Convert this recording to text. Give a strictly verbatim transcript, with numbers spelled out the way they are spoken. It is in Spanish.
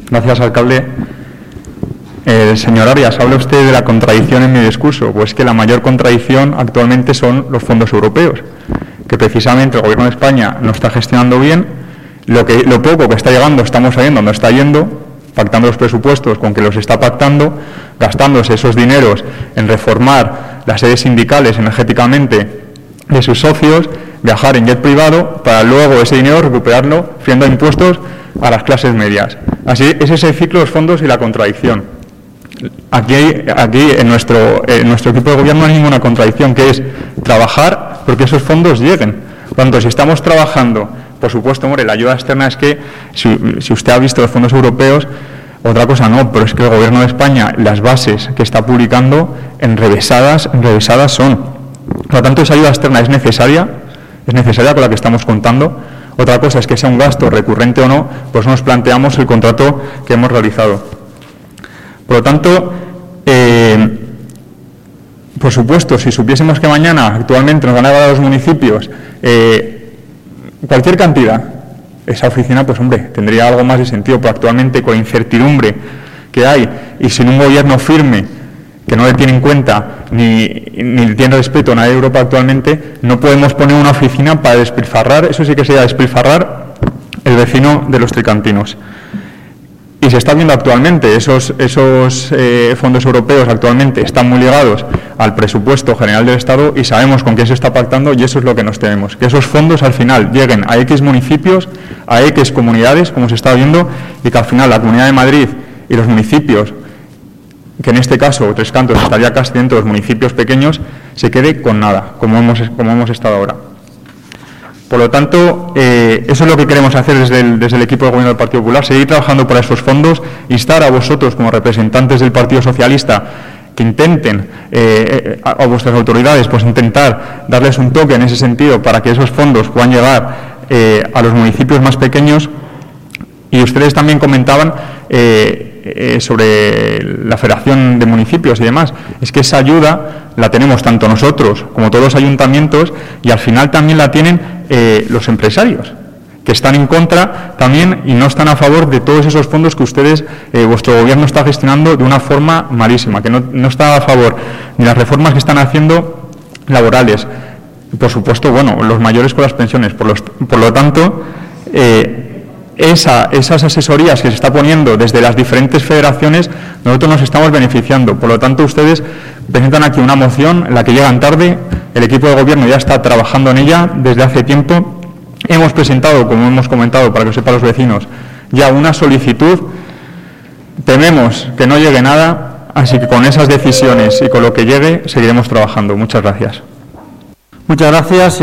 Gracias, alcalde. Eh, señor Arias, habla usted de la contradicción en mi discurso. Pues que la mayor contradicción actualmente son los fondos europeos, que precisamente el Gobierno de España no está gestionando bien, lo, que, lo poco que está llegando estamos sabiendo no está yendo, pactando los presupuestos con que los está pactando, gastándose esos dineros en reformar las sedes sindicales energéticamente de sus socios, viajar en jet privado para luego ese dinero recuperarlo fiando impuestos a las clases medias. Así ese es el ciclo de los fondos y la contradicción. Aquí, hay, aquí en, nuestro, en nuestro equipo de gobierno no hay ninguna contradicción, que es trabajar porque esos fondos lleguen. Por tanto, si estamos trabajando, por supuesto, hombre, la ayuda externa es que, si, si usted ha visto los fondos europeos, otra cosa no, pero es que el Gobierno de España, las bases que está publicando, enrevesadas, enrevesadas son. Por lo tanto, esa ayuda externa es necesaria, es necesaria con la que estamos contando. Otra cosa es que sea un gasto recurrente o no, pues nos planteamos el contrato que hemos realizado. Por lo tanto, eh, por supuesto, si supiésemos que mañana actualmente nos van a dar a los municipios eh, cualquier cantidad, esa oficina, pues hombre, tendría algo más de sentido, pero actualmente con la incertidumbre que hay y sin un gobierno firme que no le tiene en cuenta ni, ni le tiene respeto a nadie de Europa actualmente, no podemos poner una oficina para despilfarrar, eso sí que sería despilfarrar el vecino de los tricantinos. Y se está viendo actualmente, esos, esos eh, fondos europeos actualmente están muy ligados al presupuesto general del Estado y sabemos con qué se está pactando y eso es lo que nos tememos, que esos fondos al final lleguen a X municipios, a X comunidades, como se está viendo, y que al final la Comunidad de Madrid y los municipios, que en este caso Tres Cantos estaría casi dentro de los municipios pequeños, se quede con nada, como hemos, como hemos estado ahora. Por lo tanto, eh, eso es lo que queremos hacer desde el, desde el equipo de gobierno del Partido Popular, seguir trabajando por esos fondos, instar a vosotros como representantes del Partido Socialista que intenten, eh, a, a vuestras autoridades, pues intentar darles un toque en ese sentido para que esos fondos puedan llegar eh, a los municipios más pequeños. Y ustedes también comentaban eh, eh, sobre la Federación de Municipios y demás. Es que esa ayuda la tenemos tanto nosotros como todos los ayuntamientos y al final también la tienen eh, los empresarios, que están en contra también y no están a favor de todos esos fondos que ustedes, eh, vuestro gobierno está gestionando de una forma malísima, que no, no está a favor ni las reformas que están haciendo laborales. Por supuesto, bueno, los mayores con las pensiones. Por, los, por lo tanto, eh, Esa, esas asesorías que se está poniendo desde las diferentes federaciones, nosotros nos estamos beneficiando. Por lo tanto, ustedes presentan aquí una moción en la que llegan tarde, el equipo de gobierno ya está trabajando en ella desde hace tiempo. Hemos presentado, como hemos comentado, para que lo sepan los vecinos, ya una solicitud. Tememos que no llegue nada, así que con esas decisiones y con lo que llegue seguiremos trabajando. Muchas gracias. Muchas gracias.